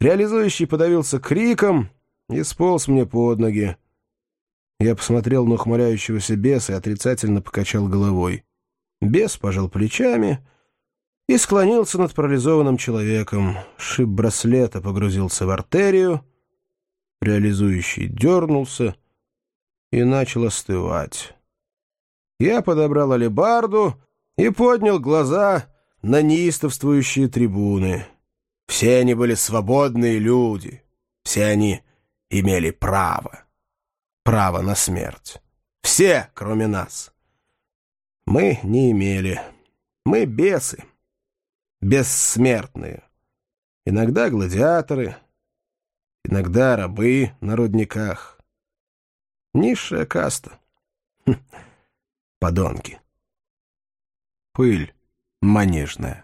Реализующий подавился криком и сполз мне под ноги. Я посмотрел на ухмыляющегося беса и отрицательно покачал головой. Бес пожал плечами и склонился над парализованным человеком. Шип браслета погрузился в артерию. Реализующий дернулся и начал остывать. Я подобрал алебарду и поднял глаза на неистовствующие трибуны. Все они были свободные люди. Все они имели право. Право на смерть. Все, кроме нас. Мы не имели. Мы бесы. Бессмертные. Иногда гладиаторы, иногда рабы на рудниках. Низшая каста. Подонки. Пыль манежная.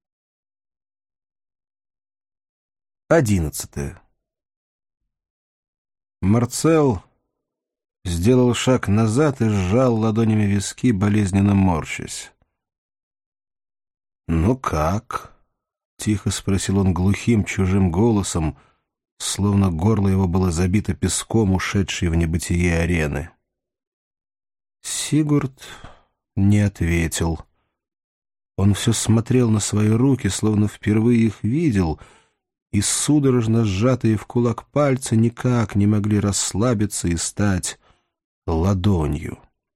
11. Марцел сделал шаг назад и сжал ладонями виски, болезненно морщась. «Ну как?» — тихо спросил он глухим, чужим голосом, словно горло его было забито песком, ушедшей в небытие арены. Сигурд не ответил. Он все смотрел на свои руки, словно впервые их видел, и судорожно сжатые в кулак пальцы никак не могли расслабиться и стать ладонью.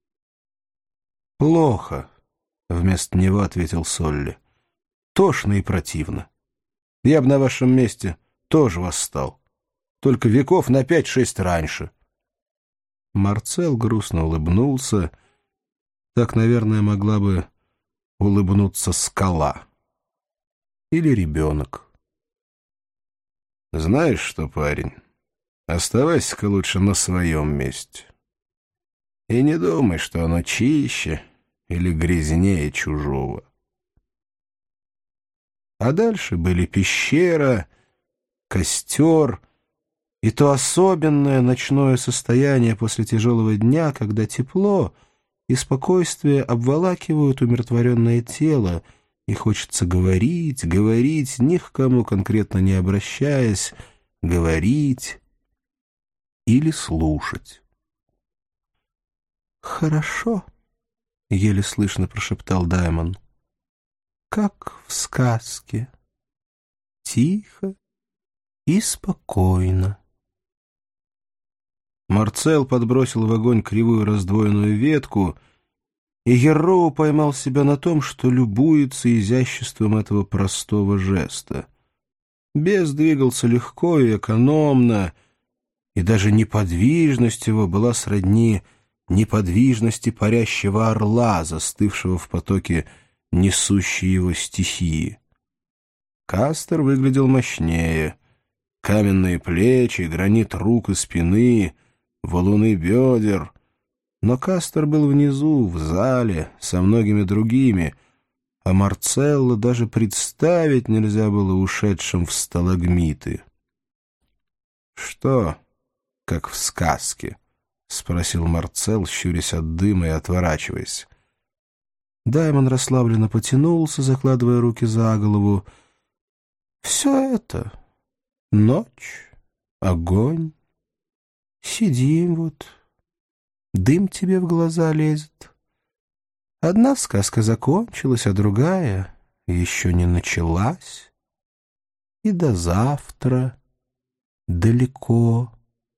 «Плохо», — вместо него ответил Солли. «Тошно и противно. Я бы на вашем месте тоже восстал. Только веков на 5-6 раньше». Марцел грустно улыбнулся. Так, наверное, могла бы улыбнуться скала. Или ребенок. «Знаешь что, парень, оставайся-ка лучше на своем месте. И не думай, что оно чище или грязнее чужого». А дальше были пещера, костер и то особенное ночное состояние после тяжелого дня, когда тепло и спокойствие обволакивают умиротворенное тело, и хочется говорить, говорить, ни к кому конкретно не обращаясь, говорить или слушать. «Хорошо», — еле слышно прошептал Даймон, — «как в сказке, тихо и спокойно». Марцел подбросил в огонь кривую раздвоенную ветку, и Ерроу поймал себя на том, что любуется изяществом этого простого жеста. Бес двигался легко и экономно, и даже неподвижность его была сродни неподвижности парящего орла, застывшего в потоке несущей его стихии. Кастер выглядел мощнее. Каменные плечи, гранит рук и спины, валуны бедер. Но Кастер был внизу, в зале, со многими другими, а Марцелло даже представить нельзя было ушедшим в сталагмиты. «Что, как в сказке?» — спросил Марцел, щурясь от дыма и отворачиваясь. Даймон расслабленно потянулся, закладывая руки за голову. «Все это — ночь, огонь. Сидим вот, дым тебе в глаза лезет. Одна сказка закончилась, а другая еще не началась. И до завтра далеко».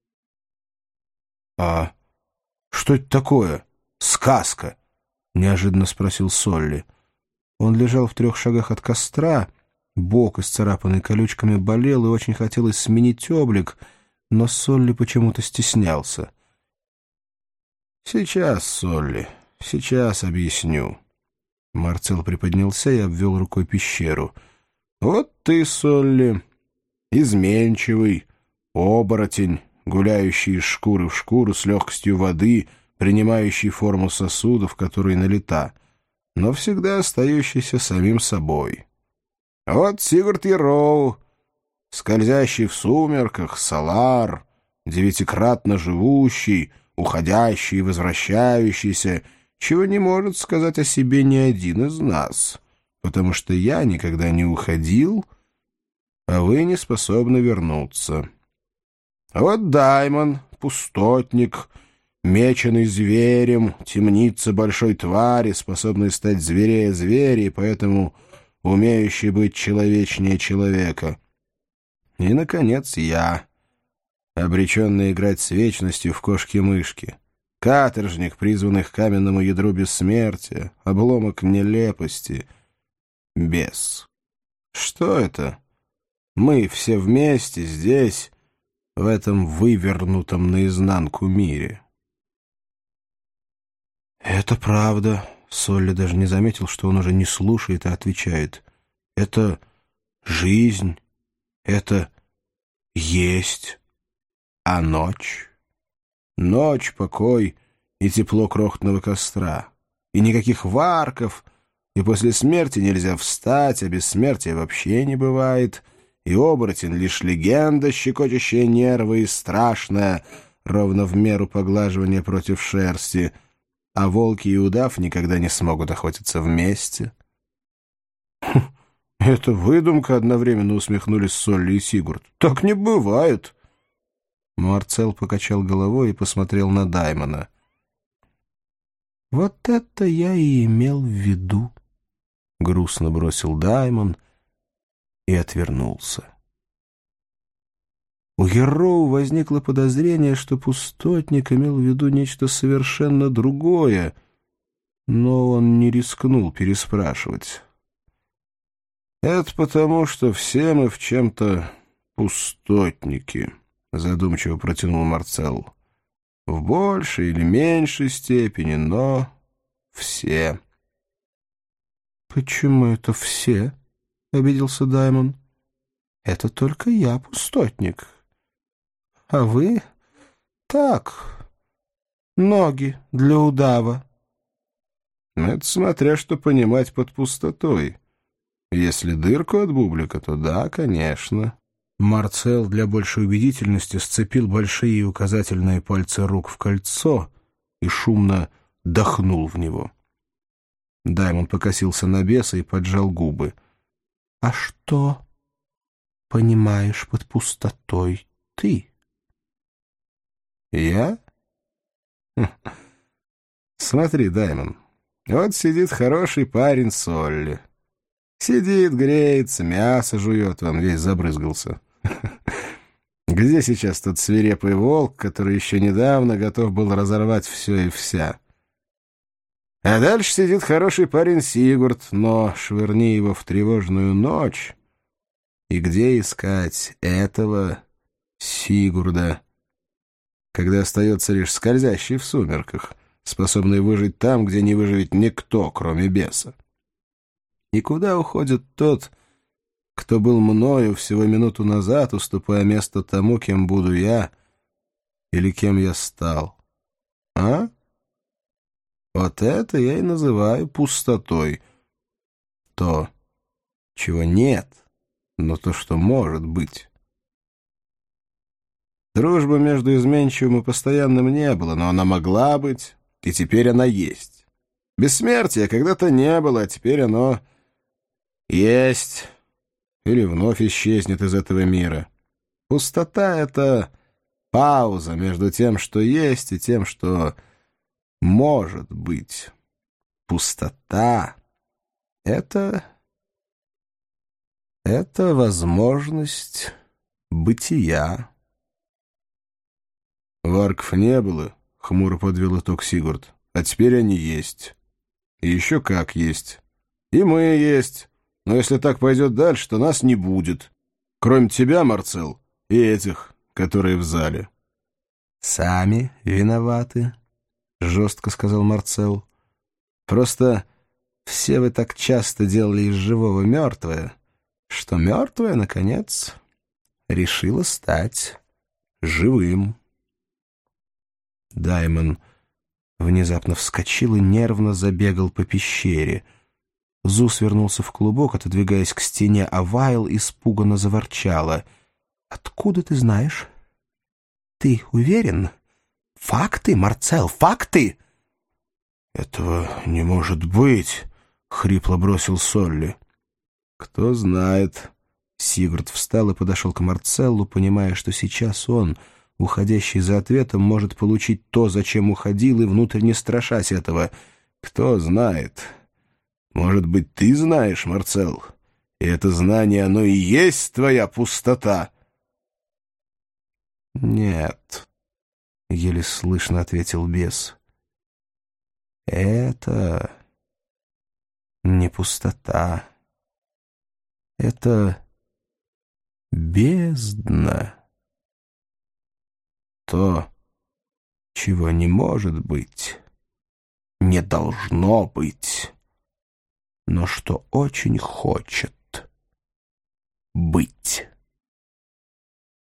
«А что это такое? Сказка?» — неожиданно спросил Солли. Он лежал в 3 шагах от костра, бок, исцарапанный колючками, болел и очень хотелось сменить облик, но Солли почему-то стеснялся. «Сейчас, Солли, сейчас объясню». Марцел приподнялся и обвел рукой пещеру. «Вот ты, Солли, изменчивый, оборотень, гуляющий из шкуры в шкуру с легкостью воды, принимающий форму сосудов, которые налита, но всегда остающийся самим собой. Вот Сигурд Ерроу, скользящий в сумерках, Салар, 9-кратно живущий, уходящий и возвращающийся, чего не может сказать о себе ни один из нас, потому что я никогда не уходил а вы не способны вернуться. А вот Даймон, пустотник, меченый зверем, темница большой твари, способный стать зверее зверя и поэтому умеющий быть человечнее человека. И, наконец, я, обреченный играть с вечностью в кошки-мышки, каторжник, призванный к каменному ядру бессмертия, обломок нелепости, бес. Что это? Мы все вместе здесь, в этом вывернутом наизнанку мире. «Это правда». Солли даже не заметил, что он уже не слушает, а отвечает. «Это жизнь, это есть, а ночь? Ночь, покой и тепло крохотного костра, и никаких варков, и после смерти нельзя встать, а бессмертия вообще не бывает, и оборотень — лишь легенда, щекочущая нервы и страшная, ровно в меру поглаживания против шерсти, а волки и удав никогда не смогут охотиться вместе». «Это выдумка», — одновременно усмехнулись Солли и Сигурд. «Так не бывает». Марцел покачал головой и посмотрел на Даймона. «Вот это я и имел в виду», — грустно бросил Даймон и отвернулся. У Герроу возникло подозрение, что пустотник имел в виду нечто совершенно другое, но он не рискнул переспрашивать. «Это потому, что все мы в чем-то пустотники», — задумчиво протянул Марцел. «В большей или меньшей степени, но все». «Почему это все?» — обиделся Даймон. «Это только я пустотник. А вы так, ноги для удава». «Это смотря что понимать под пустотой. Если дырку от бублика, то да, конечно». Марцел для большей убедительности сцепил большие и указательные пальцы рук в кольцо и шумно дохнул в него. Даймон покосился на беса и поджал губы. «А что понимаешь под пустотой ты?» «Я? Смотри, Даймон, вот сидит хороший парень Солли. Сидит, греется, мясо жует, он весь забрызгался. Где сейчас тот свирепый волк, который еще недавно готов был разорвать все и вся? А дальше сидит хороший парень Сигурд, но швырни его в тревожную ночь, и где искать этого Сигурда, когда остается лишь скользящий в сумерках, способный выжить там, где не выживет никто, кроме беса? И куда уходит тот, кто был мною всего минуту назад, уступая место тому, кем буду я или кем я стал? А? Вот это я и называю пустотой. То, чего нет, но то, что может быть. Дружбы между изменчивым и постоянным не было, но она могла быть, и теперь она есть. Бессмертия когда-то не было, а теперь оно есть или вновь исчезнет из этого мира. Пустота — это пауза между тем, что есть, и тем, что может быть. Пустота — это возможность бытия. «Варков не было», — хмуро подвел итог Сигурд, — «а теперь они есть. И еще как есть. И мы есть. Но если так пойдет дальше, то нас не будет. Кроме тебя, Марцел, и этих, которые в зале». «Сами виноваты», — жестко сказал Марцел. «Просто все вы так часто делали из живого мертвое, что мертвое, наконец, решило стать живым». Даймон внезапно вскочил и нервно забегал по пещере. Зу свернулся в клубок, отодвигаясь к стене, а Вайл испуганно заворчала. «Откуда ты знаешь? Ты уверен? Факты, Марцел, факты!» «Этого не может быть», — хрипло бросил Солли. «Кто знает», Сигурд встал и подошел к Марцеллу, понимая, что сейчас он, уходящий за ответом, может получить то, зачем уходил, и внутренне страшась этого. «Кто знает? Может быть, ты знаешь, Марцелл? И это знание, оно и есть твоя пустота?» «Нет», — еле слышно ответил бес. «Это не пустота. Это бездна. То, чего не может быть, не должно быть, но что очень хочет быть».